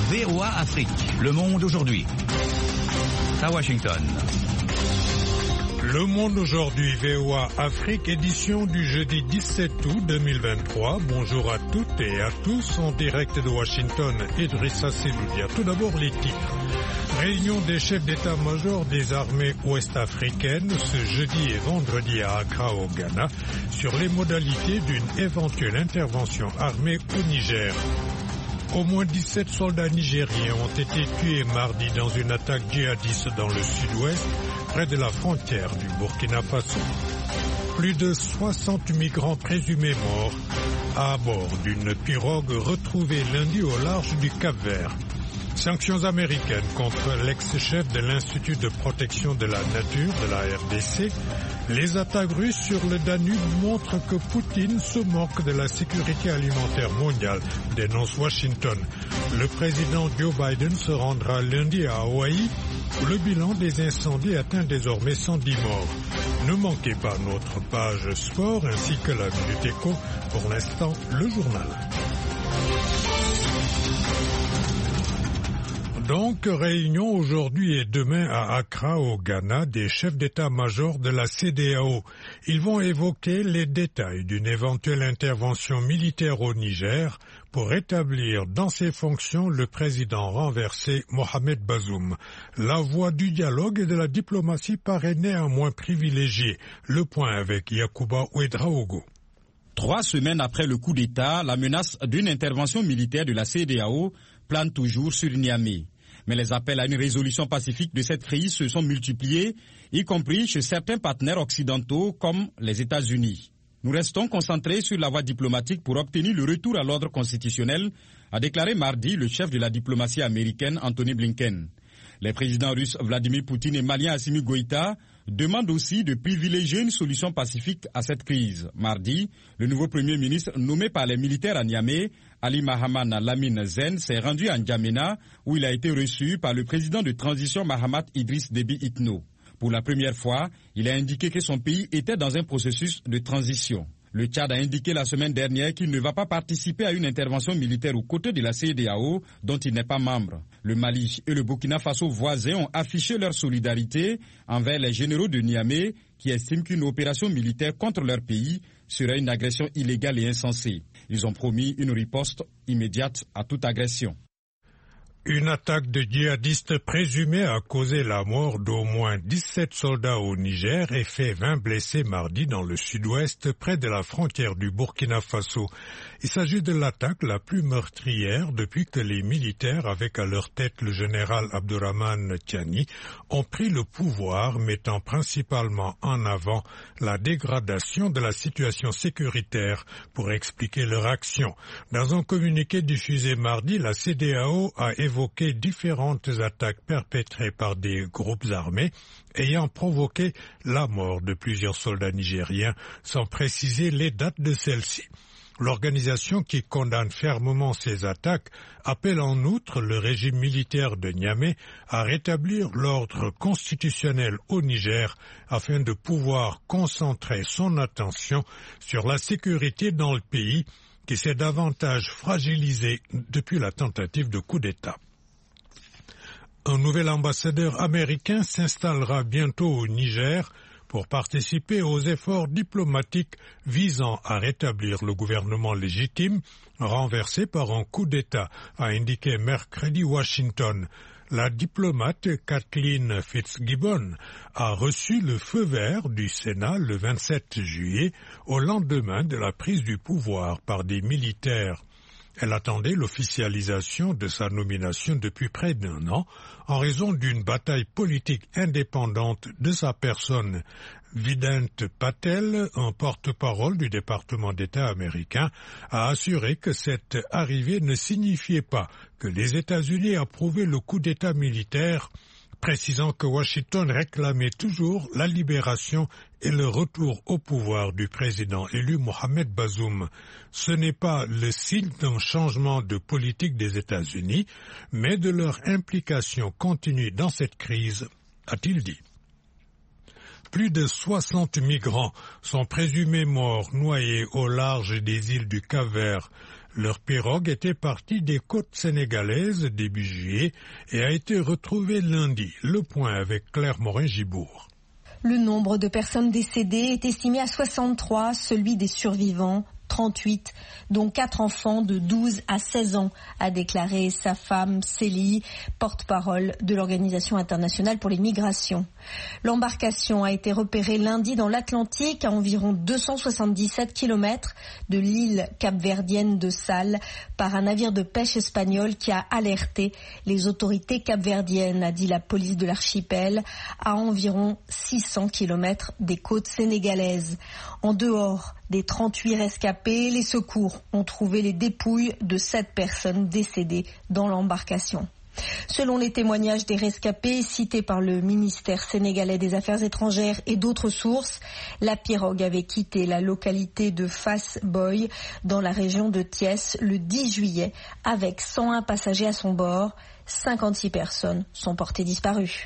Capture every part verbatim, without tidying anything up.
V O A Afrique. Le monde aujourd'hui. À Washington. Le monde aujourd'hui, V O A Afrique, édition du jeudi dix-sept août deux mille vingt-trois. Bonjour à toutes et à tous, en direct de Washington, Idrissa Seloudia. Tout d'abord les titres. Réunion des chefs d'état-major des armées ouest-africaines ce jeudi et vendredi à Accra au Ghana sur les modalités d'une éventuelle intervention armée au Niger. Au moins dix-sept soldats nigériens ont été tués mardi dans une attaque djihadiste dans le sud-ouest, près de la frontière du Burkina Faso. Plus de soixante migrants présumés morts à bord d'une pirogue retrouvée lundi au large du Cap-Vert. Sanctions américaines contre l'ex-chef de l'Institut de protection de la nature de la R D C. Les attaques russes sur le Danube montrent que Poutine se moque de la sécurité alimentaire mondiale, dénonce Washington. Le président Joe Biden se rendra lundi à Hawaï, où le bilan des incendies atteint désormais cent dix morts. Ne manquez pas notre page sport ainsi que la Minute Éco. Pour l'instant, le journal. Donc, réunion aujourd'hui et demain à Accra au Ghana des chefs d'état-major de la C D A O. Ils vont évoquer les détails d'une éventuelle intervention militaire au Niger pour rétablir dans ses fonctions le président renversé Mohamed Bazoum. La voie du dialogue et de la diplomatie paraît néanmoins privilégiée. Le point avec Yacouba Ouedraogo. Trois semaines après le coup d'État, la menace d'une intervention militaire de la C D A O plane toujours sur Niamey. Mais les appels à une résolution pacifique de cette crise se sont multipliés, y compris chez certains partenaires occidentaux comme les États-Unis. Nous restons concentrés sur la voie diplomatique pour obtenir le retour à l'ordre constitutionnel, a déclaré mardi le chef de la diplomatie américaine Anthony Blinken. Les présidents russes Vladimir Poutine et malien Assimi Goïta demandent aussi de privilégier une solution pacifique à cette crise. Mardi, le nouveau premier ministre nommé par les militaires à Niamey, Ali Mahaman Lamine Zen, s'est rendu à N'Djamena où il a été reçu par le président de transition Mahamat Idriss Déby Itno. Pour la première fois, il a indiqué que son pays était dans un processus de transition. Le Tchad a indiqué la semaine dernière qu'il ne va pas participer à une intervention militaire aux côtés de la C D A O dont il n'est pas membre. Le Mali et le Burkina Faso voisins ont affiché leur solidarité envers les généraux de Niamey qui estiment qu'une opération militaire contre leur pays serait une agression illégale et insensée. Ils ont promis une riposte immédiate à toute agression. Une attaque de djihadistes présumée a causé la mort d'au moins dix-sept soldats au Niger et fait vingt blessés mardi dans le sud-ouest près de la frontière du Burkina Faso. Il s'agit de l'attaque la plus meurtrière depuis que les militaires, avec à leur tête le général Abdourahmane Tiani, ont pris le pouvoir, mettant principalement en avant la dégradation de la situation sécuritaire pour expliquer leur action. Dans un communiqué diffusé mardi, la C D A O a évoqué différentes attaques perpétrées par des groupes armés ayant provoqué la mort de plusieurs soldats nigériens, sans préciser les dates de celles-ci. L'organisation qui condamne fermement ces attaques appelle en outre le régime militaire de Niamey à rétablir l'ordre constitutionnel au Niger afin de pouvoir concentrer son attention sur la sécurité dans le pays qui s'est davantage fragilisé depuis la tentative de coup d'État. Un nouvel ambassadeur américain s'installera bientôt au Niger pour participer aux efforts diplomatiques visant à rétablir le gouvernement légitime renversé par un coup d'État, a indiqué mercredi Washington. La diplomate Kathleen Fitzgibbon a reçu le feu vert du Sénat le vingt-sept juillet au lendemain de la prise du pouvoir par des militaires. Elle attendait l'officialisation de sa nomination depuis près d'un an en raison d'une bataille politique indépendante de sa personne. Vedant Patel, un porte-parole du département d'État américain, a assuré que cette arrivée ne signifiait pas que les États-Unis approuvaient le coup d'État militaire, précisant que Washington réclamait toujours la libération et le retour au pouvoir du président élu Mohamed Bazoum. Ce n'est pas le signe d'un changement de politique des États-Unis, mais de leur implication continue dans cette crise, a-t-il dit. Plus de soixante migrants sont présumés morts noyés au large des îles du Cap-Vert. Leur pirogue était partie des côtes sénégalaises début juillet et a été retrouvée lundi. Le point avec Claire Morin-Gibourg. Le nombre de personnes décédées est estimé à soixante-trois, celui des survivants trente-huit, dont quatre enfants de douze à seize ans, a déclaré sa femme Célie, porte-parole de l'Organisation internationale pour les migrations. L'embarcation a été repérée lundi dans l'Atlantique à environ deux cent soixante-dix-sept kilomètres de l'île capverdienne de Sal par un navire de pêche espagnol qui a alerté les autorités capverdiennes, a dit la police de l'archipel, à environ six cents kilomètres des côtes sénégalaises. En dehors des trente-huit rescapés, les secours ont trouvé les dépouilles de sept personnes décédées dans l'embarcation. Selon les témoignages des rescapés cités par le ministère sénégalais des Affaires étrangères et d'autres sources, la pirogue avait quitté la localité de Fass Boye dans la région de Thiès le dix juillet avec cent un passagers à son bord. cinquante-six personnes sont portées disparues.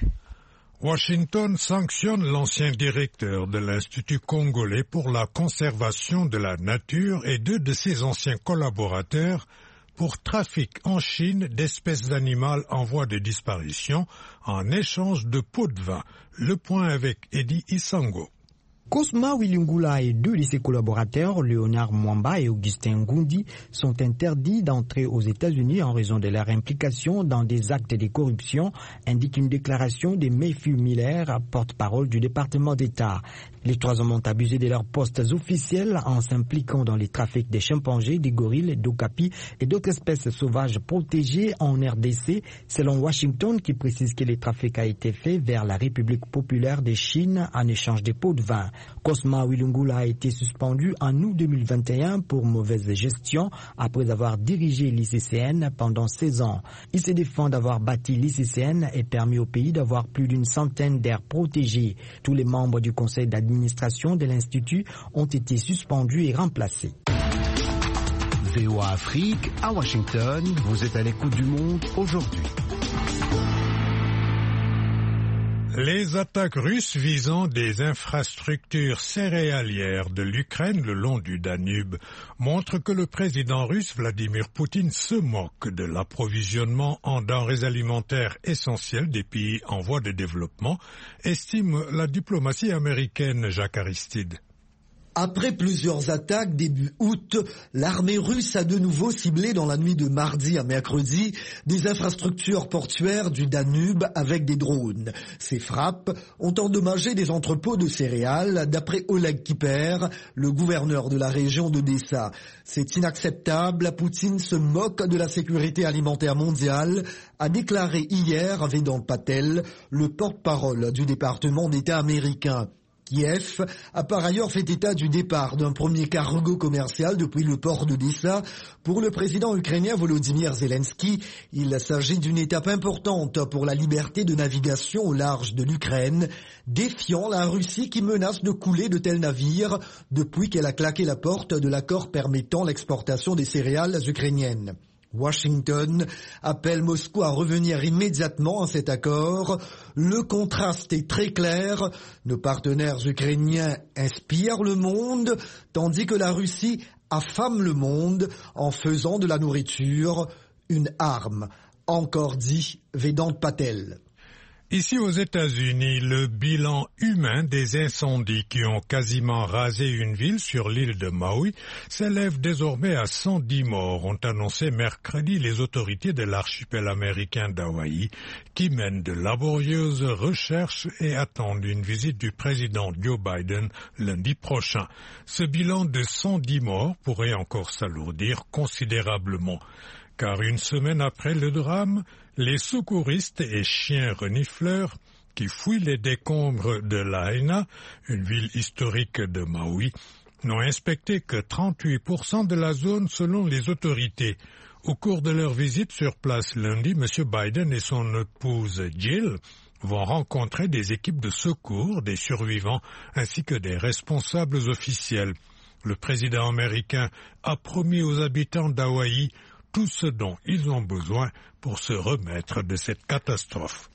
Washington sanctionne l'ancien directeur de l'Institut congolais pour la conservation de la nature et deux de ses anciens collaborateurs pour trafic en Chine d'espèces animales en voie de disparition en échange de pots de vin. Le point avec Eddie Isango. Cosma Wilingula et deux de ses collaborateurs, Léonard Mwamba et Augustin Ngundi, sont interdits d'entrer aux États-Unis en raison de leur implication dans des actes de corruption, indique une déclaration de Matthew Miller, porte-parole du département d'État. Les trois hommes ont abusé de leurs postes officiels en s'impliquant dans les trafics des chimpanzés, des gorilles, d'okapis et d'autres espèces sauvages protégées en R D C, selon Washington, qui précise que le trafic a été fait vers la République populaire de Chine en échange des pots de vin. Cosma Wilingula a été suspendu en août deux mille vingt et un pour mauvaise gestion après avoir dirigé l'I C C N pendant seize ans. Il se défend d'avoir bâti l'I C C N et permis au pays d'avoir plus d'une centaine d'aires protégées. Tous les membres du conseil d'administration de l'Institut ont été suspendus et remplacés. V O A Afrique, à Washington, vous êtes à l'écoute du monde aujourd'hui. Les attaques russes visant des infrastructures céréalières de l'Ukraine le long du Danube montrent que le président russe Vladimir Poutine se moque de l'approvisionnement en denrées alimentaires essentielles des pays en voie de développement, estime la diplomatie américaine. Jacques Aristide. Après plusieurs attaques début août, l'armée russe a de nouveau ciblé dans la nuit de mardi à mercredi des infrastructures portuaires du Danube avec des drones. Ces frappes ont endommagé des entrepôts de céréales, d'après Oleg Kiper, le gouverneur de la région d'Odessa. C'est inacceptable, Poutine se moque de la sécurité alimentaire mondiale, a déclaré hier Vedant Patel, le porte-parole du département d'État américain. Kiev a par ailleurs fait état du départ d'un premier cargo commercial depuis le port d'Odessa. Pour le président ukrainien Volodymyr Zelensky, il s'agit d'une étape importante pour la liberté de navigation au large de l'Ukraine, défiant la Russie qui menace de couler de tels navires depuis qu'elle a claqué la porte de l'accord permettant l'exportation des céréales ukrainiennes. Washington appelle Moscou à revenir immédiatement à cet accord. Le contraste est très clair. Nos partenaires ukrainiens inspirent le monde, tandis que la Russie affame le monde en faisant de la nourriture une arme. Encore dit Vedant Patel. Ici aux États-Unis, le bilan humain des incendies qui ont quasiment rasé une ville sur l'île de Maui s'élève désormais à cent dix morts, ont annoncé mercredi les autorités de l'archipel américain d'Hawaï, qui mènent de laborieuses recherches et attendent une visite du président Joe Biden lundi prochain. Ce bilan de cent dix morts pourrait encore s'alourdir considérablement, car une semaine après le drame, les secouristes et chiens renifleurs qui fouillent les décombres de Lahaina, une ville historique de Maui, n'ont inspecté que trente-huit pour cent de la zone selon les autorités. Au cours de leur visite sur place lundi, M. Biden et son épouse Jill vont rencontrer des équipes de secours, des survivants ainsi que des responsables officiels. Le président américain a promis aux habitants d'Hawaï tout ce dont ils ont besoin pour se remettre de cette catastrophe.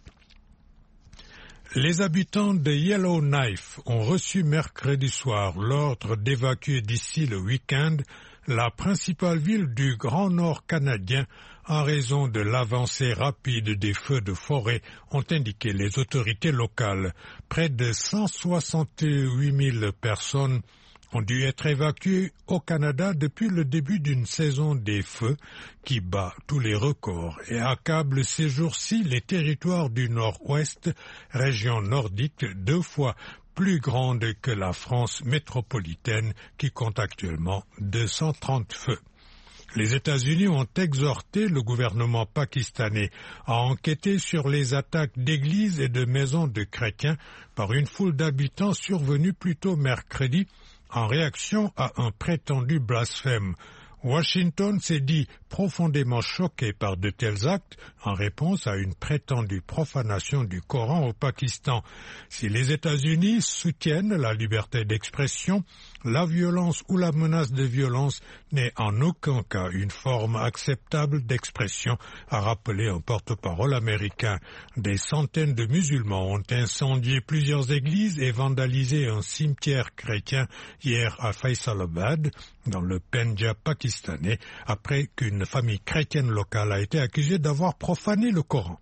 Les habitants de Yellowknife ont reçu mercredi soir l'ordre d'évacuer d'ici le week-end la principale ville du Grand Nord canadien, en raison de l'avancée rapide des feux de forêt, ont indiqué les autorités locales. Près de cent soixante-huit mille personnes ont dû être évacuées au Canada depuis le début d'une saison des feux qui bat tous les records et accable ces jours-ci les territoires du Nord-Ouest, région nordique deux fois plus grande que la France métropolitaine qui compte actuellement deux cent trente feux. Les États-Unis ont exhorté le gouvernement pakistanais à enquêter sur les attaques d'églises et de maisons de chrétiens par une foule d'habitants survenue plus tôt mercredi en réaction à un prétendu blasphème. Washington s'est dit profondément choqué par de tels actes en réponse à une prétendue profanation du Coran au Pakistan. Si les États-Unis soutiennent la liberté d'expression, la violence ou la menace de violence n'est en aucun cas une forme acceptable d'expression, a rappelé un porte-parole américain. Des centaines de musulmans ont incendié plusieurs églises et vandalisé un cimetière chrétien hier à Faisalabad, dans le Pendjab pakistanais, après qu'une famille chrétienne locale a été accusée d'avoir profané le Coran.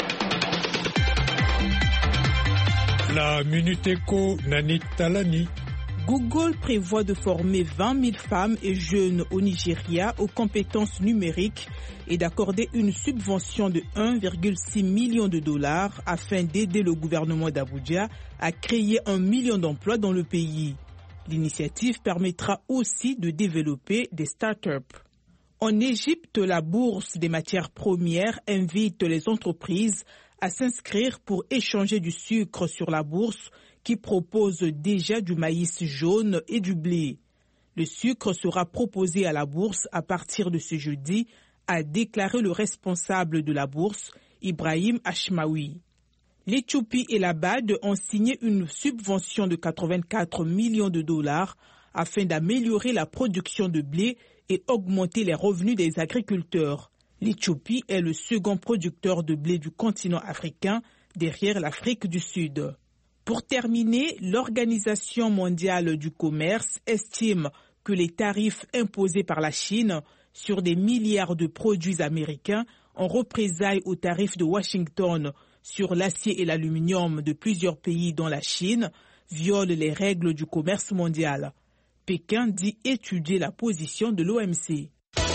La Minute Éco, Nanik Talani. Google prévoit de former vingt mille femmes et jeunes au Nigeria aux compétences numériques et d'accorder une subvention de un virgule six million de dollars afin d'aider le gouvernement d'Abuja à créer un million d'emplois dans le pays. L'initiative permettra aussi de développer des start-up. En Égypte, la bourse des matières premières invite les entreprises à s'inscrire pour échanger du sucre sur la bourse qui propose déjà du maïs jaune et du blé. Le sucre sera proposé à la bourse à partir de ce jeudi, a déclaré le responsable de la bourse, Ibrahim Ashmawi. L'Éthiopie et la B A D ont signé une subvention de quatre-vingt-quatre millions de dollars afin d'améliorer la production de blé et augmenter les revenus des agriculteurs. L'Éthiopie est le second producteur de blé du continent africain, derrière l'Afrique du Sud. Pour terminer, l'Organisation mondiale du commerce estime que les tarifs imposés par la Chine sur des milliards de produits américains en représailles aux tarifs de Washington sur l'acier et l'aluminium de plusieurs pays dont la Chine violent les règles du commerce mondial. Pékin dit étudier la position de l'O M C.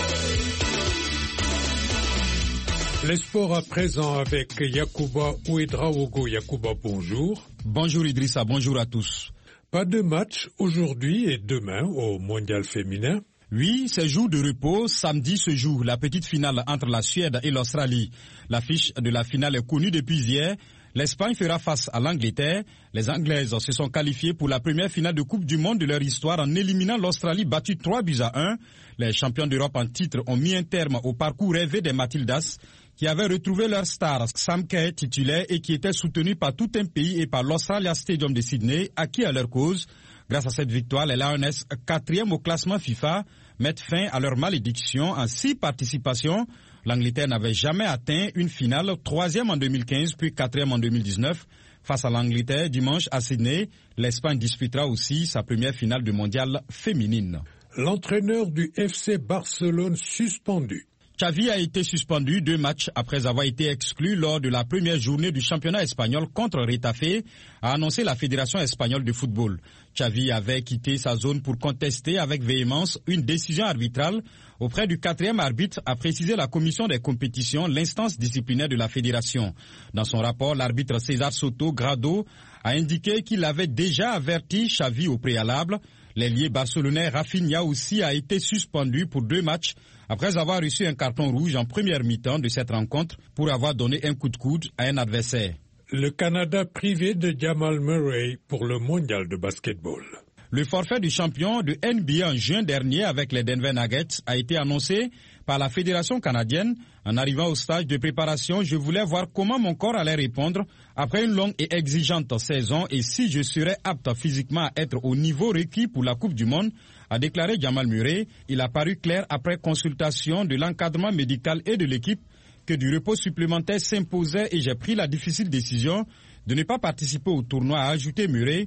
Les sports à présent avec Yacouba Ouedraogo. Yacouba, bonjour. Bonjour Idrissa, bonjour à tous. Pas de match aujourd'hui et demain au mondial féminin. Oui, c'est jour de repos. Samedi se joue la petite finale entre la Suède et l'Australie. L'affiche de la finale est connue depuis hier. L'Espagne fera face à l'Angleterre. Les Anglaises se sont qualifiées pour la première finale de Coupe du Monde de leur histoire en éliminant l'Australie battue trois buts à un. Les champions d'Europe en titre ont mis un terme au parcours rêvé des Matildas qui avaient retrouvé leur star Sam Kerr titulaire et qui était soutenu par tout un pays et par l'Australia Stadium de Sydney, acquis à leur cause. Grâce à cette victoire, les Lioness, quatrième au classement FIFA, mettent fin à leur malédiction en six participations. L'Angleterre n'avait jamais atteint une finale, troisième en deux mille quinze puis quatrième en deux mille dix-neuf. Face à l'Angleterre, dimanche à Sydney, l'Espagne disputera aussi sa première finale de mondial féminine. L'entraîneur du F C Barcelone suspendu. Xavi a été suspendu deux matchs après avoir été exclu lors de la première journée du championnat espagnol contre Retafe, a annoncé la Fédération espagnole de football. Xavi avait quitté sa zone pour contester avec véhémence une décision arbitrale auprès du quatrième arbitre, a précisé la commission des compétitions, l'instance disciplinaire de la fédération. Dans son rapport, l'arbitre César Soto Grado a indiqué qu'il avait déjà averti Xavi au préalable. L'ailier barcelonais Rafinha aussi a été suspendu pour deux matchs après avoir reçu un carton rouge en première mi-temps de cette rencontre pour avoir donné un coup de coude à un adversaire. Le Canada privé de Jamal Murray pour le mondial de basketball. Le forfait du champion de N B A en juin dernier avec les Denver Nuggets a été annoncé par la Fédération canadienne. En arrivant au stage de préparation, je voulais voir comment mon corps allait répondre après une longue et exigeante saison et si je serais apte physiquement à être au niveau requis pour la Coupe du Monde, a déclaré Jamal Murray. Il a paru clair après consultation de l'encadrement médical et de l'équipe que du repos supplémentaire s'imposait et j'ai pris la difficile décision de ne pas participer au tournoi, a ajouté Murray.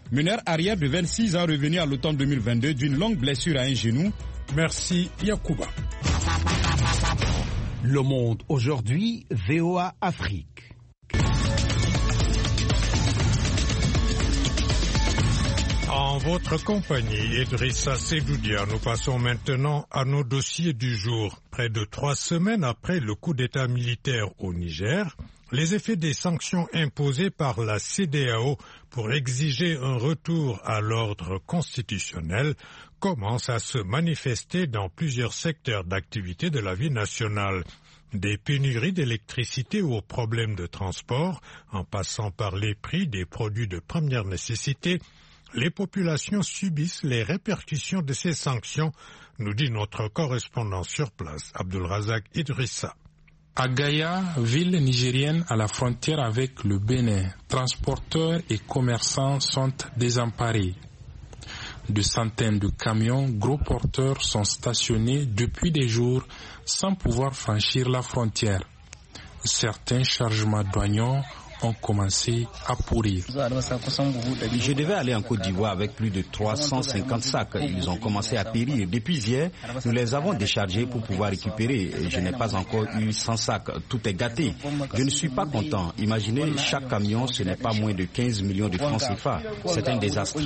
Meneur arrière de vingt-six ans revenu à l'automne deux mille vingt-deux d'une longue blessure à un genou. Merci Yacouba. Le Monde aujourd'hui, V O A Afrique. En votre compagnie, Idrissa Sedoudia, nous passons maintenant à nos dossiers du jour. Près de trois semaines après le coup d'État militaire au Niger, les effets des sanctions imposées par la C E D E A O pour exiger un retour à l'ordre constitutionnel commencent à se manifester dans plusieurs secteurs d'activité de la vie nationale. Des pénuries d'électricité aux problèmes de transport, en passant par les prix des produits de première nécessité, les populations subissent les répercussions de ces sanctions, nous dit notre correspondant sur place, Abdulrazak Idrissa. À Gaïa, ville nigérienne à la frontière avec le Bénin, transporteurs et commerçants sont désemparés. De centaines de camions gros porteurs sont stationnés depuis des jours sans pouvoir franchir la frontière. Certains chargements douaniers ont commencé à pourrir. Je devais aller en Côte d'Ivoire avec plus de trois cent cinquante sacs. Ils ont commencé à périr. Depuis hier, nous les avons déchargés pour pouvoir récupérer. Je n'ai pas encore eu cent sacs. Tout est gâté. Je ne suis pas content. Imaginez, chaque camion, ce n'est pas moins de quinze millions de francs C F A. C'est un désastre.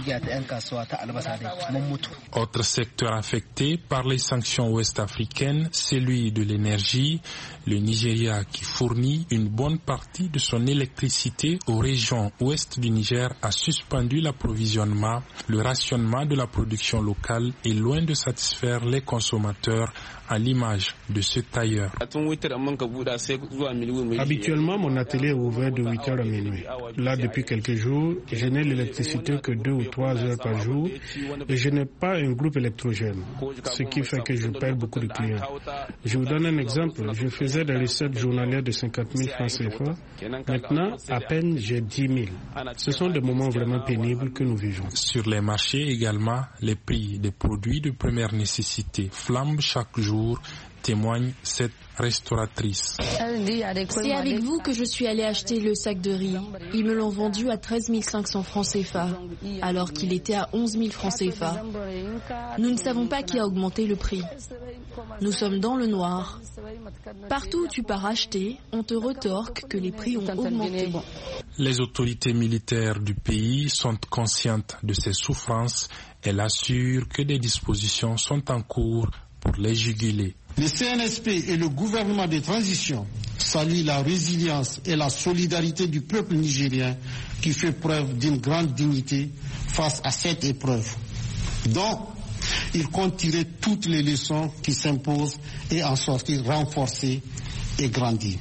Autre secteur affecté par les sanctions ouest-africaines, celui de l'énergie. Le Nigeria, qui fournit une bonne partie de son électricité aux régions ouest du Niger, a suspendu l'approvisionnement. Le rationnement de la production locale est loin de satisfaire les consommateurs, à l'image de ce tailleur. Habituellement, mon atelier est ouvert de huit heures à minuit. Là, depuis quelques jours, je n'ai l'électricité que deux ou trois heures par jour et je n'ai pas un groupe électrogène, ce qui fait que je perds beaucoup de clients. Je vous donne un exemple. Je faisais des recettes journalières de cinquante mille francs C F A. Maintenant, à peine j'ai dix mille. Ce sont des moments vraiment pénibles que nous vivons. Sur les marchés également, les prix des produits de première nécessité flambent chaque jour, témoigne cette restauratrice. C'est avec vous que je suis allée acheter le sac de riz. Ils me l'ont vendu à treize mille cinq cents francs C F A, alors qu'il était à onze mille francs C F A. Nous ne savons pas qui a augmenté le prix. Nous sommes dans le noir. Partout où tu pars acheter, on te retorque que les prix ont augmenté. Les autorités militaires du pays sont conscientes de ces souffrances. Elles assurent que des dispositions sont en cours pour les juguler. Le C N S P et le gouvernement de transition saluent la résilience et la solidarité du peuple nigérien qui fait preuve d'une grande dignité face à cette épreuve. Donc, il compte tirer toutes les leçons qui s'imposent et en sortir renforcé et grandi.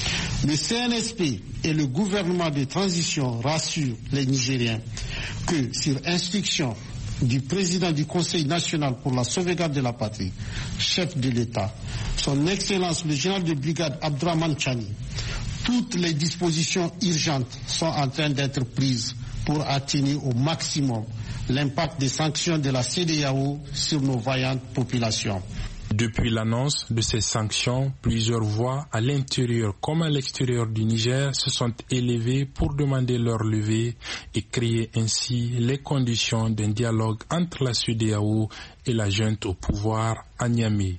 Le C N S P et le gouvernement de transition rassurent les Nigériens que, sur instruction du président du Conseil national pour la sauvegarde de la patrie, chef de l'État, son Excellence le général de brigade Abdourahmane Tchani, toutes les dispositions urgentes sont en train d'être prises pour atténuer au maximum l'impact des sanctions de la C E D E A O sur nos vaillantes populations. Depuis l'annonce de ces sanctions, plusieurs voix à l'intérieur comme à l'extérieur du Niger se sont élevées pour demander leur levée et créer ainsi les conditions d'un dialogue entre la C E D E A O et la junte au pouvoir à Niamey.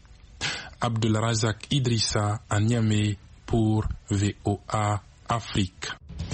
Abdulrazak Idrissa à Niamey pour V O A Afrique.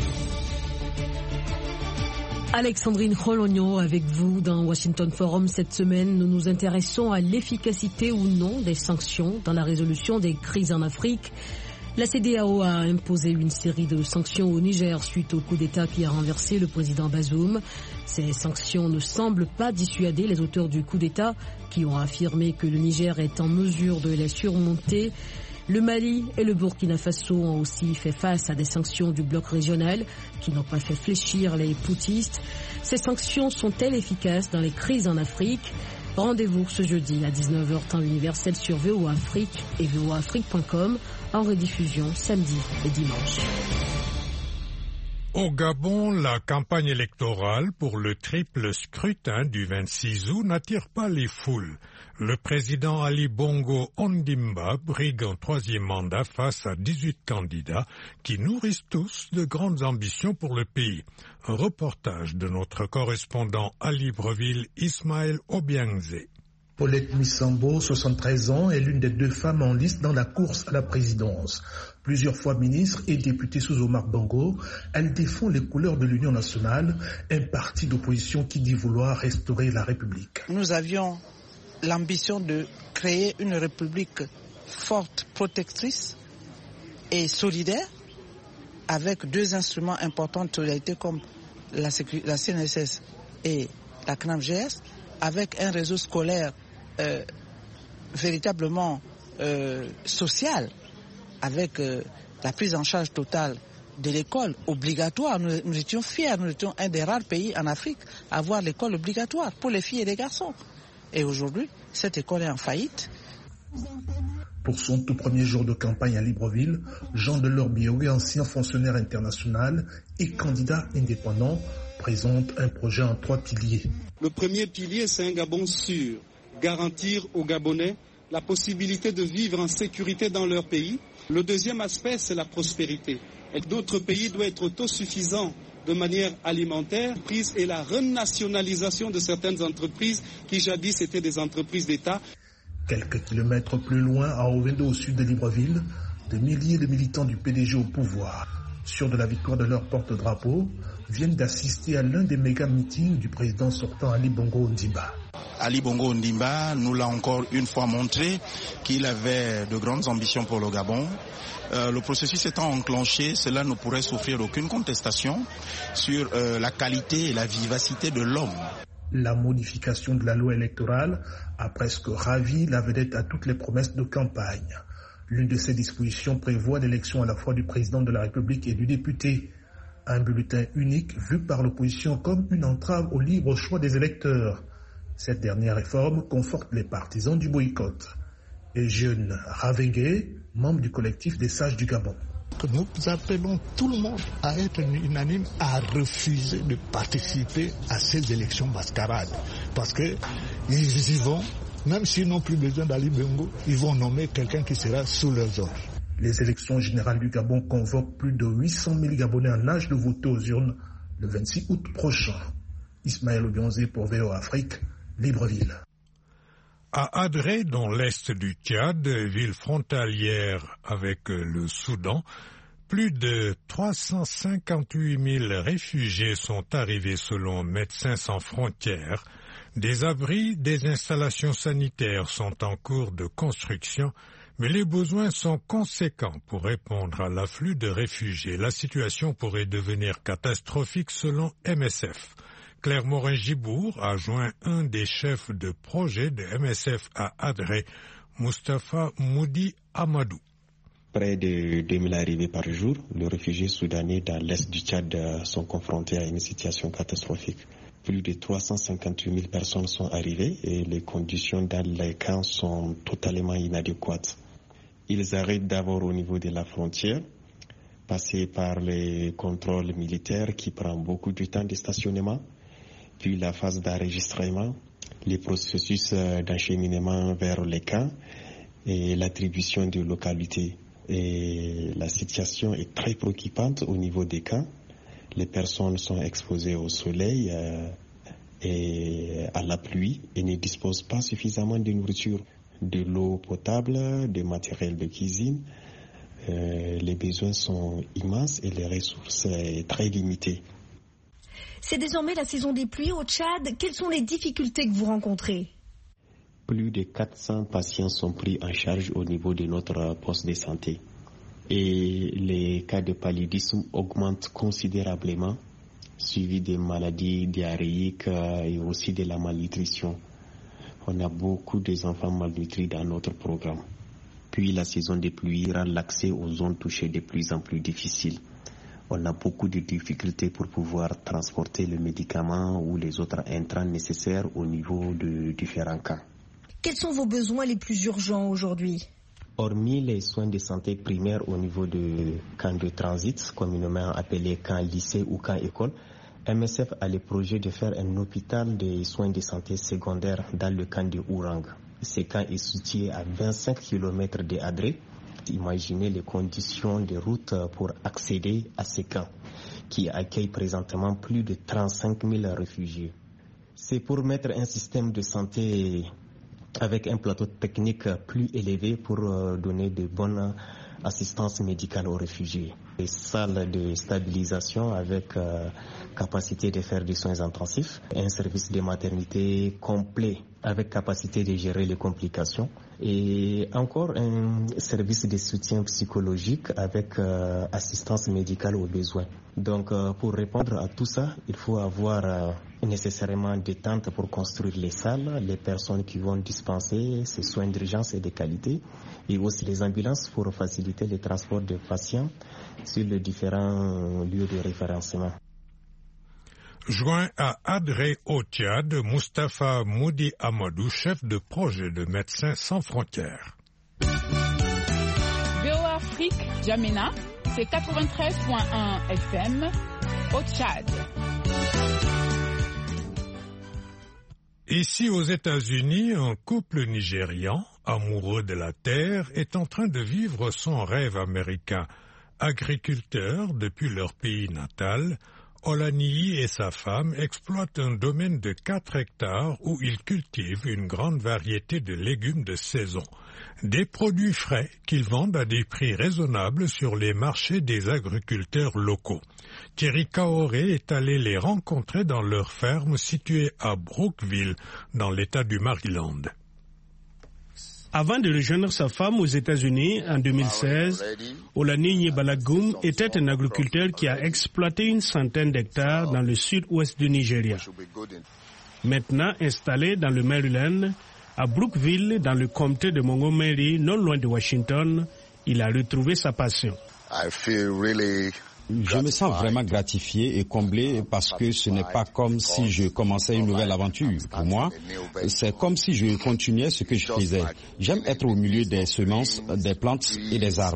Alexandrine Rologno avec vous dans Washington Forum. Cette semaine, nous nous intéressons à l'efficacité ou non des sanctions dans la résolution des crises en Afrique. La C E D E A O a imposé une série de sanctions au Niger suite au coup d'État qui a renversé le président Bazoum. Ces sanctions ne semblent pas dissuader les auteurs du coup d'État qui ont affirmé que le Niger est en mesure de les surmonter. Le Mali et le Burkina Faso ont aussi fait face à des sanctions du bloc régional qui n'ont pas fait fléchir les poutistes. Ces sanctions sont-elles efficaces dans les crises en Afrique? Rendez-vous ce jeudi à dix-neuf heures temps universel sur V O A Afrique et V O A Afrique point com en rediffusion samedi et dimanche. Au Gabon, la campagne électorale pour le triple scrutin du vingt-six août n'attire pas les foules. Le président Ali Bongo Ondimba brigue un troisième mandat face à dix-huit candidats qui nourrissent tous de grandes ambitions pour le pays. Un reportage de notre correspondant à Libreville, Ismaël Obiangze. Paulette Missambo, soixante-treize ans, est l'une des deux femmes en liste dans la course à la présidence. Plusieurs fois ministre et députée sous Omar Bongo, elle défend les couleurs de l'Union nationale, un parti d'opposition qui dit vouloir restaurer la République. Nous avions l'ambition de créer une République forte, protectrice et solidaire, avec deux instruments importants de solidarité comme la, la C N S S et la C N A M G S, avec un réseau scolaire euh, véritablement euh, social, avec euh, la prise en charge totale de l'école obligatoire. Nous, nous étions fiers, nous étions un des rares pays en Afrique à avoir l'école obligatoire pour les filles et les garçons. Et aujourd'hui, cette école est en faillite. Pour son tout premier jour de campagne à Libreville, Jean Delors Biaoui, ancien fonctionnaire international et candidat indépendant, présente un projet en trois piliers. Le premier pilier, c'est un Gabon sûr, garantir aux Gabonais la possibilité de vivre en sécurité dans leur pays. Le deuxième aspect, c'est la prospérité. Et d'autres pays doivent être autosuffisants de manière alimentaire, et la renationalisation de certaines entreprises qui jadis étaient des entreprises d'État. Quelques kilomètres plus loin, à Ovendo, au sud de Libreville, des milliers de militants du P D G au pouvoir, sûrs de la victoire de leur porte-drapeau, viennent d'assister à l'un des méga-meetings du président sortant Ali Bongo Ondimba. Ali Bongo Ondimba nous l'a encore une fois montré qu'il avait de grandes ambitions pour le Gabon. Euh, le processus étant enclenché, cela ne pourrait souffrir aucune contestation sur euh, la qualité et la vivacité de l'homme. La modification de la loi électorale a presque ravi la vedette à toutes les promesses de campagne. L'une de ces dispositions prévoit l'élection à la fois du président de la République et du député. Un bulletin unique vu par l'opposition comme une entrave au libre choix des électeurs. Cette dernière réforme conforte les partisans du boycott. Et Jeune Ravengue, membre du collectif des sages du Gabon. Nous appelons tout le monde à être unanime, à refuser de participer à ces élections mascarades. Parce qu'ils y vont, même s'ils n'ont plus besoin d'Ali Bongo, ils vont nommer quelqu'un qui sera sous leurs ordres. Les élections générales du Gabon convoquent plus de huit cent mille Gabonais en âge de voter aux urnes le vingt-six août prochain. Ismaël Obiangze pour V O A Afrique, Libreville. À Adré, dans l'est du Tchad, ville frontalière avec le Soudan, plus de trois cent cinquante-huit mille réfugiés sont arrivés selon Médecins sans frontières. Des abris, des installations sanitaires sont en cours de construction, mais les besoins sont conséquents pour répondre à l'afflux de réfugiés. La situation pourrait devenir catastrophique selon M S F. Claire Morin-Gibour a joint un des chefs de projet de M S F à Adré, Mustapha Moudi Amadou. Près de deux mille arrivées par jour, les réfugiés soudanais dans l'est du Tchad sont confrontés à une situation catastrophique. Plus de trois cent cinquante-huit mille personnes sont arrivées et les conditions dans les camps sont totalement inadéquates. Ils arrivent d'abord au niveau de la frontière, passer par les contrôles militaires qui prennent beaucoup de temps de stationnement, puis la phase d'enregistrement, les processus d'acheminement vers les camps et l'attribution de localités. Et la situation est très préoccupante au niveau des camps. Les personnes sont exposées au soleil euh, et à la pluie et ne disposent pas suffisamment de nourriture, de l'eau potable, de matériel de cuisine. Euh, les besoins sont immenses et les ressources sont très limitées. C'est désormais la saison des pluies au Tchad. Quelles sont les difficultés que vous rencontrez ? Plus de quatre cents patients sont pris en charge au niveau de notre poste de santé. Et les cas de paludisme augmentent considérablement, suivis des maladies diarrhéiques et aussi de la malnutrition. On a beaucoup d'enfants malnutris dans notre programme. Puis la saison des pluies rend l'accès aux zones touchées de plus en plus difficile. On a beaucoup de difficultés pour pouvoir transporter les médicaments ou les autres intrants nécessaires au niveau de différents camps. Quels sont vos besoins les plus urgents aujourd'hui ? Hormis les soins de santé primaires au niveau de camps de transit, communément appelés camps lycée ou camps école, M S F a le projet de faire un hôpital de soins de santé secondaires dans le camp de Ourang. Ce camp est situé à vingt-cinq kilomètres de Adré. Imaginez les conditions de route pour accéder à ce camp, qui accueille présentement plus de trente-cinq mille réfugiés. C'est pour mettre un système de santé avec un plateau technique plus élevé pour donner de bonnes assistances médicales aux réfugiés. Des salles de stabilisation avec euh, capacité de faire des soins intensifs, un service de maternité complet avec capacité de gérer les complications et encore un service de soutien psychologique avec euh, assistance médicale aux besoins. Donc euh, pour répondre à tout ça, il faut avoir euh, nécessairement des tentes pour construire les salles, les personnes qui vont dispenser ces soins d'urgence et de qualité et aussi les ambulances pour faciliter les transports de patients sur les différents lieux de référencement. Joint à Adré au Tchad, Mustapha Moudi Amadou, chef de projet de Médecins sans frontières. V O A Afrique, Djamena, c'est quatre-vingt-treize virgule un F M au Tchad. Ici aux États-Unis, un couple nigérian, amoureux de la terre, est en train de vivre son rêve américain. Agriculteurs depuis leur pays natal, Olaniyi et sa femme exploitent un domaine de quatre hectares où ils cultivent une grande variété de légumes de saison. Des produits frais qu'ils vendent à des prix raisonnables sur les marchés des agriculteurs locaux. Thierry Kaoré est allé les rencontrer dans leur ferme située à Brookville, dans l'État du Maryland. Avant de rejoindre sa femme aux États-Unis en deux mille seize, Olaniyi Balagoum était un agriculteur qui a exploité une centaine d'hectares dans le sud-ouest du Nigeria. Maintenant installé dans le Maryland, à Brookville, dans le comté de Montgomery, non loin de Washington, il a retrouvé sa passion. Je me sens vraiment gratifié et comblé parce que ce n'est pas comme si je commençais une nouvelle aventure. Pour moi, c'est comme si je continuais ce que je faisais. J'aime être au milieu des semences, des plantes et des arbres.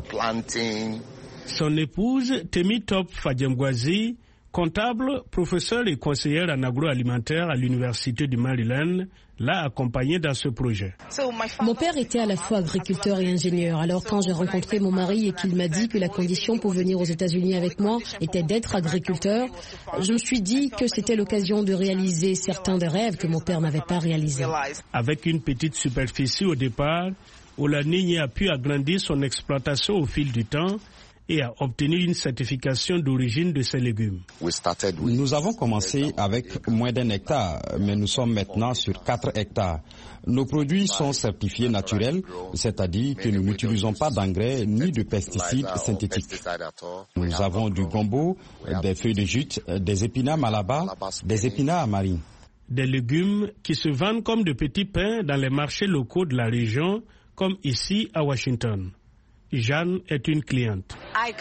Son épouse, Temitop Fadjemgwazi, comptable, professeur et conseillère en agroalimentaire à l'Université du Maryland, l'a accompagné dans ce projet. Mon père était à la fois agriculteur et ingénieur. Alors quand j'ai rencontré mon mari et qu'il m'a dit que la condition pour venir aux États-Unis avec moi était d'être agriculteur, je me suis dit que c'était l'occasion de réaliser certains des rêves que mon père n'avait pas réalisés. Avec une petite superficie au départ, Olaniyi a pu agrandir son exploitation au fil du temps et a obtenu une certification d'origine de ses légumes. Nous avons commencé avec moins d'un hectare, mais nous sommes maintenant sur quatre hectares. Nos produits sont certifiés naturels, c'est-à-dire que nous n'utilisons pas d'engrais ni de pesticides synthétiques. Nous avons du gombo, des feuilles de jute, des épinards malaba, des épinards marines. Des légumes qui se vendent comme de petits pains dans les marchés locaux de la région, comme ici à Washington. Jeanne est une cliente.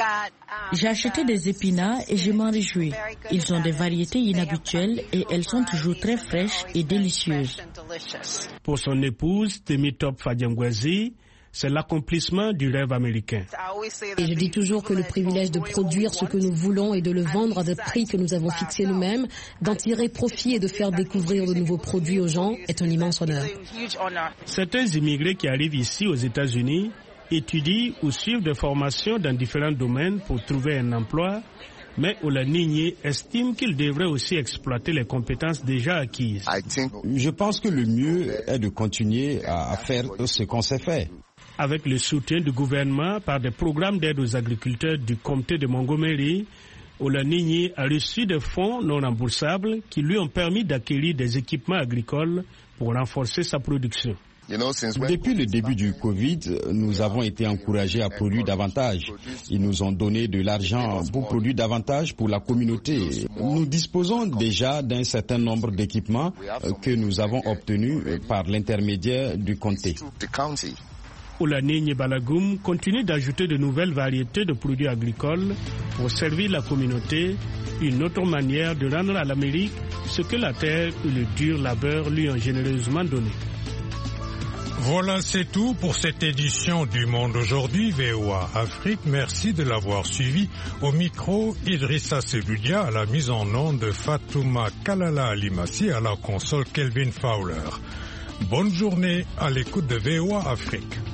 J'ai acheté des épinards et je m'en réjouis. Ils ont des variétés inhabituelles et elles sont toujours très fraîches et délicieuses. Pour son épouse, Temitop Fadjemgwazi, c'est l'accomplissement du rêve américain. Et je dis toujours que le privilège de produire ce que nous voulons et de le vendre à des prix que nous avons fixés nous-mêmes, d'en tirer profit et de faire découvrir de nouveaux produits aux gens est un immense honneur. Certains immigrés qui arrivent ici aux États-Unis étudient ou suivent des formations dans différents domaines pour trouver un emploi, mais Olaniyi estime qu'il devrait aussi exploiter les compétences déjà acquises. Je pense que le mieux est de continuer à faire ce qu'on sait faire. Avec le soutien du gouvernement par des programmes d'aide aux agriculteurs du comté de Montgomery, Olaniyi a reçu des fonds non remboursables qui lui ont permis d'acquérir des équipements agricoles pour renforcer sa production. Depuis le début du Covid, nous avons été encouragés à produire davantage. Ils nous ont donné de l'argent pour produire davantage pour la communauté. Nous disposons déjà d'un certain nombre d'équipements que nous avons obtenus par l'intermédiaire du comté. Olaniyi Balagoum continue d'ajouter de nouvelles variétés de produits agricoles pour servir la communauté, une autre manière de rendre à l'Amérique ce que la terre et le dur labeur lui ont généreusement donné. Voilà, c'est tout pour cette édition du Monde aujourd'hui, V O A Afrique. Merci de l'avoir suivi. Au micro, Idrissa Seloudia, à la mise en onde de Fatouma Kalala Alimassi, à la console Kelvin Fowler. Bonne journée à l'écoute de V O A Afrique.